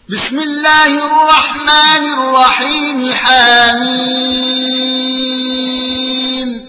بسم الله الرحمن الرحيم حميم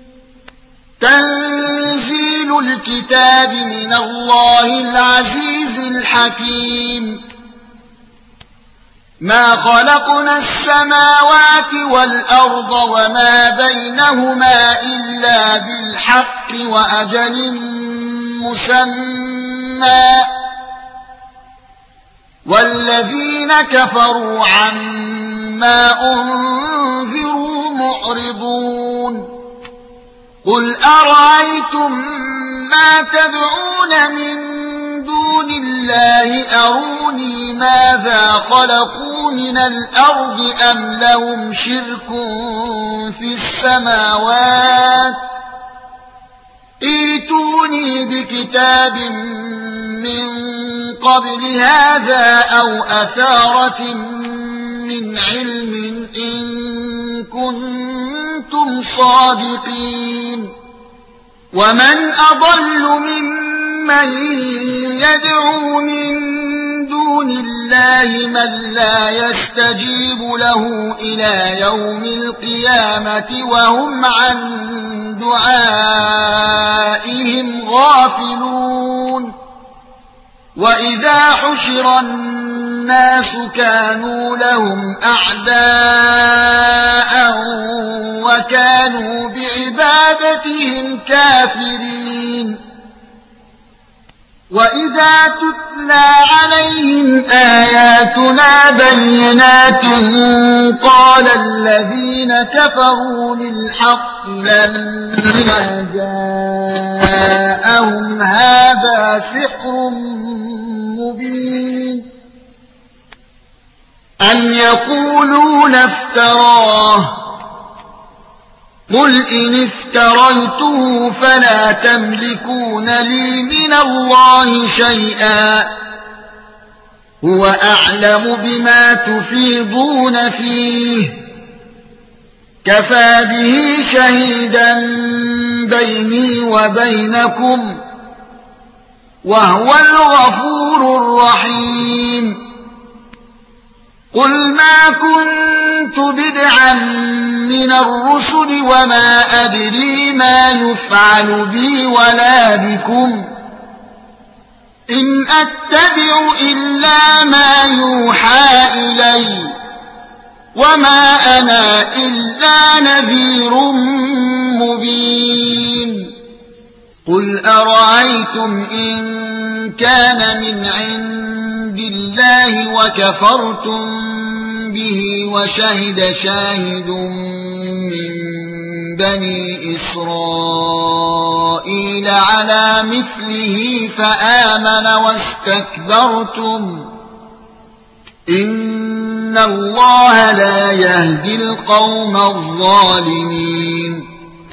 تنزيل الكتاب من الله العزيز الحكيم ما خلقنا السماوات والأرض وما بينهما إلا بالحق وأجل مسمى والذين كفروا عما أنذروا معرضون قل أرأيتم ما تدعون من دون الله أروني ماذا خلقوا من الأرض أم لهم شرك في السماوات ائتوني بكتاب من قبل هذا أو أثارة من علم إن كنتم صادقين ومن أضل ممن يدعو من دون الله من لا يستجيب له إلى يوم القيامة وهم عن دعائهم غافلون وإذا حشر الناس كانوا لهم أعداء وكانوا بعبادتهم كافرين وإذا تتلى عليهم آياتنا بينات قال الذين كفروا للحق لما جاءهم هذا سحر مبين أم يقولون افتراه قل إن افتريته فلا تملكون لي من الله شيئا هو أعلم بما تفيضون فيه كفى به شهيدا بيني وبينكم وهو الغفور الرحيم قل ما كنت بدعا من الرسل وما أدري ما يفعل بي ولا بكم إن أتبع إلا ما يوحى إلي وما أنا إلا نذير مبين قل أرأيتم إن كان من عند الله وكفرتم به وشهد شاهد من بني إسرائيل على مثله فآمن واستكبرتم إن الله لا يهدي القوم الظالمين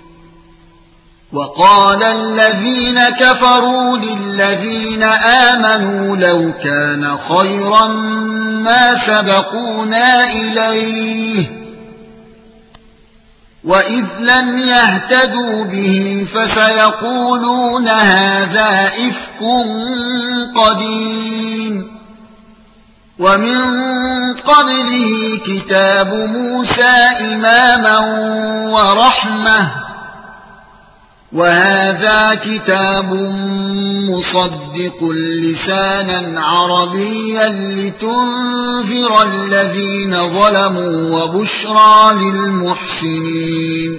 وقال الذين كفروا للذين آمنوا لو كان خيرا ما سبقونا إليه وإذ لم يهتدوا به فسيقولون هذا إفك قديم ومن قبله كتاب موسى إماما ورحمة وهذا كتاب مصدق لسانا عربيا لتنذر الذين ظلموا وبشرى للمحسنين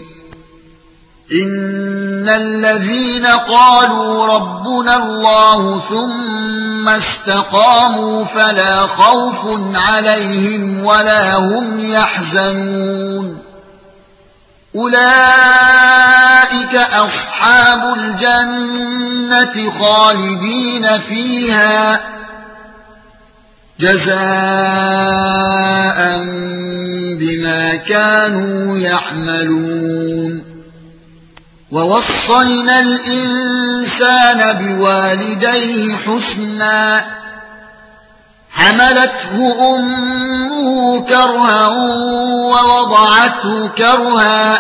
إن الذين قالوا ربنا الله ثم استقاموا فلا خوف عليهم ولا هم يحزنون أولئك أصحاب الجنة خالدين فيها جزاء بما كانوا يعملون ووصينا الإنسان بوالديه حسنا حملته أمه كرها ووضعته كرها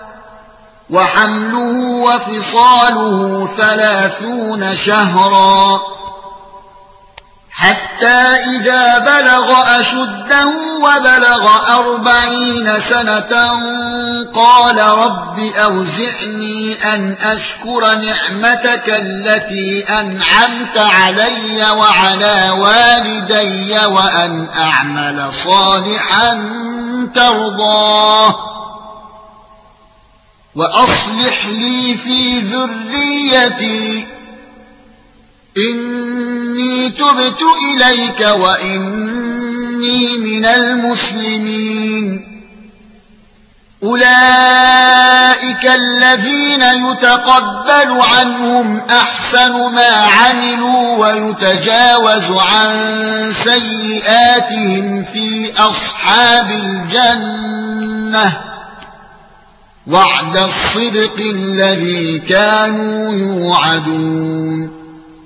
وحمله وفصاله 30 شهرا حتى إذا بلغ أشده وبلغ 40 سنة قال رب أوزعني أن أشكر نعمتك التي أنعمت علي وعلى والدي وأن أعمل صالحا ترضاه وأصلح لي في ذريتي إني تبت إليك وإني من المسلمين أولئك الذين يتقبل عنهم أحسن ما عملوا ويتجاوز عن سيئاتهم في أصحاب الجنة وعد الصدق الذي كانوا يوعدون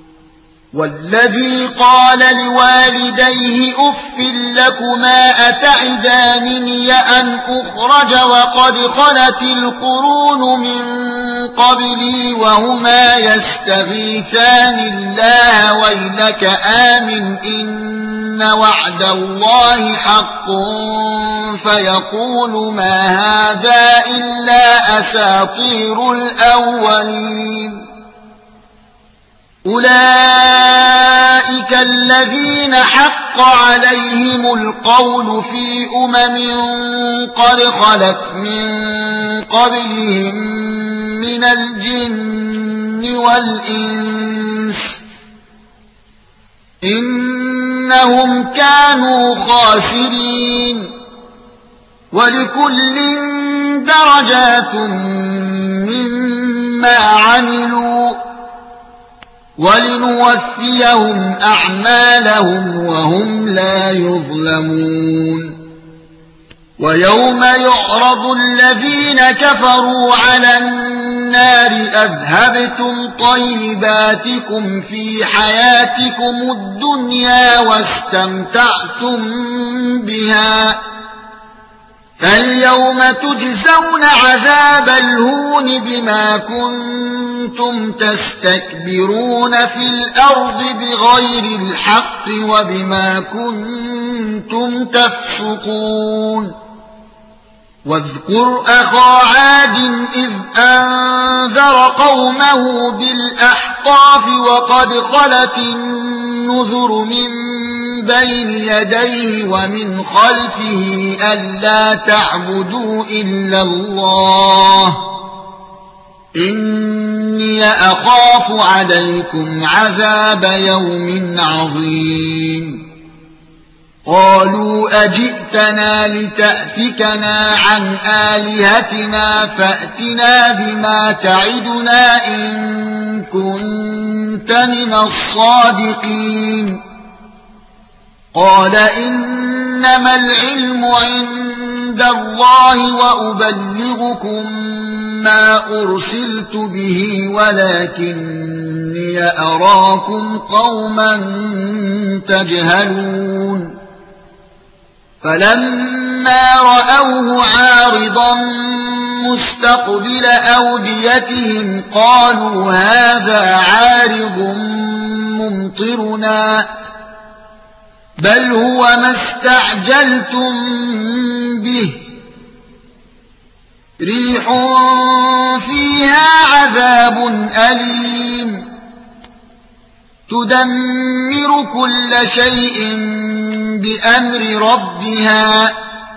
والذي قال لوالديه أف لكما أتعدانني أن أخرج وقد خلت القرون من قبلي وهما يستغيثان الله ويلك آمن إن وعد الله حق فيقول ما هذا إلا أساطير الأولين أولئك الذين حق عليهم القول في قد خلت من قبلهم من الجن والإنس إنهم كانوا خاسرين ولكل درجات مما عملوا ولنوفيهم أعمالهم وهم لا يظلمون ويوم يعرض الذين كفروا على النار أذهبتم طيباتكم في حياتكم الدنيا واستمتعتم بها فاليوم تجزون عذاب الهون بما كنتم تستكبرون في الأرض بغير الحق وبما كنتم تفسقون واذكر أخا عاد إذ أنذر قومه بالأحقاف وقد خلت النذر من بين يديه ومن خلفه ألا تعبدوا إلا الله إني أخاف عليكم عذاب يوم عظيم قالوا أجئتنا لتأفكنا عن آلهتنا فأتنا بما تعدنا إن كنت من الصادقين قال إنما العلم عند الله وأبلغكم ما أرسلت به ولكني أراكم قوما تجهلون فلما رأوه عارضا مستقبل أوديتهم قالوا هذا عارض ممطرنا بل هو ما استعجلتم به ريح فيها عذاب أليم تدمر كل شيء بأمر ربها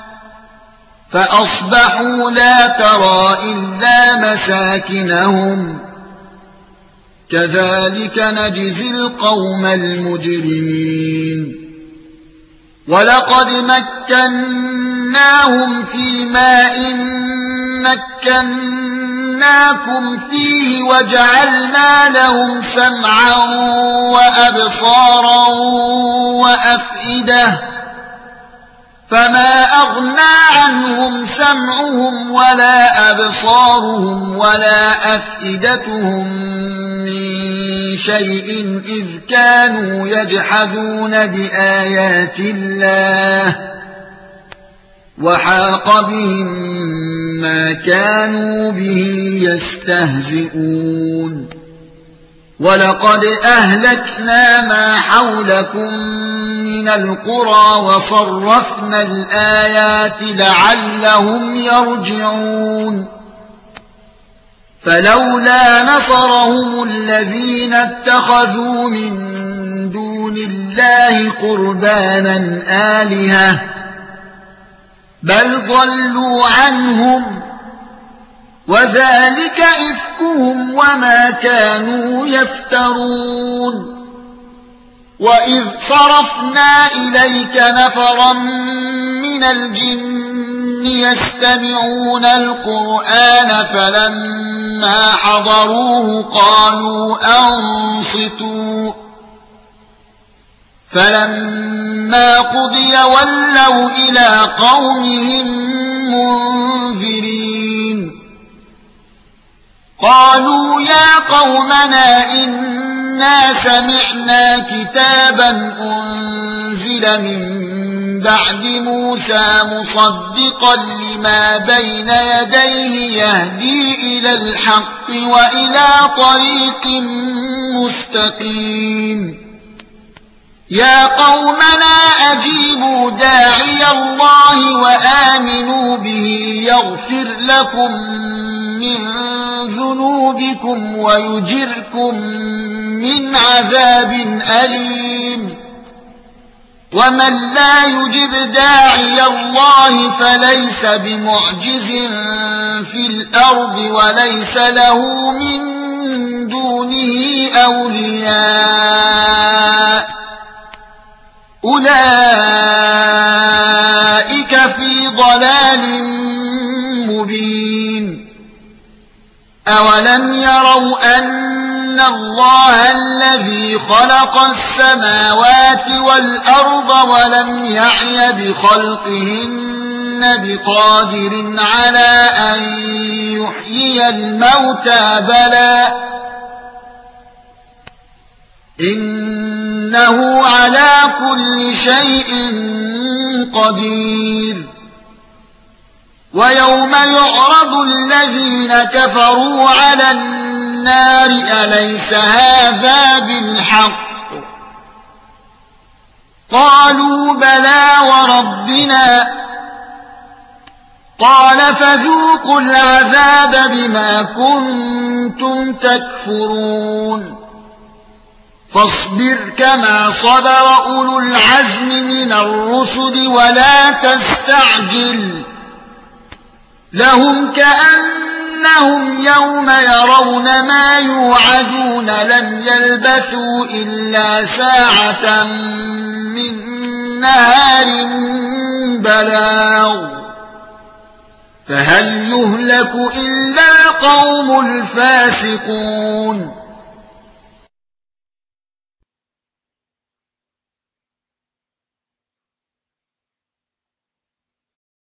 فأصبحوا لا ترى إلا مساكنهم كذلك نجزي القوم المجرمين ولقد مكناهم في ماء مكناكم فيه وجعلنا لهم سمعا وأبصارا وأفئدة فما أغنى عنهم سمعهم ولا أبصارهم ولا أفئدتهم من شيء إذ كانوا يجحدون بآيات الله وحاق بهم ما كانوا به يستهزئون ولقد أهلكنا ما حولكم من القرى وصرفنا الآيات لعلهم يرجعون فلولا نصرهم الذين اتخذوا من دون الله قربانا آلهة بل ضلوا عنهم وذلك إفكهم وما كانوا يفترون وإذ صرفنا إليك نفرا من الجن يستمعون القرآن فلما حضروه قالوا أنصتوا فلما قضي ولوا إلى قومهم منذرين قالوا يا قومنا إنا سمعنا كتابا أنزل من بعد موسى مصدقا لما بين يديه يهدي إلى الحق وإلى طريق مستقيم يا قومنا أجيبوا داعي الله وآمنوا به يغفر لكم من ذنوبكم ويجركم من عذاب أليم ومن لا يجب داعي الله فليس بمعجز في الأرض وليس له من دونه أولياء أولئك في ضلال مبين أولم يروا أن الله الذي خلق السماوات والأرض ولم يعي بخلقهن بقادر على أن يحيي الموتى بلى إنه على كل شيء قدير ويوم يعرض الذين كفروا على النار أليس هذا بالحق قالوا بلى وربنا قال فذوقوا العذاب بما كنتم تكفرون فاصبر كما صبر أولو العزم من الرسل ولا تستعجل لهم كأنهم يوم يرون ما يوعدون لم يلبثوا إلا ساعة من نهار بلاغ فهل يهلك إلا القوم الفاسقون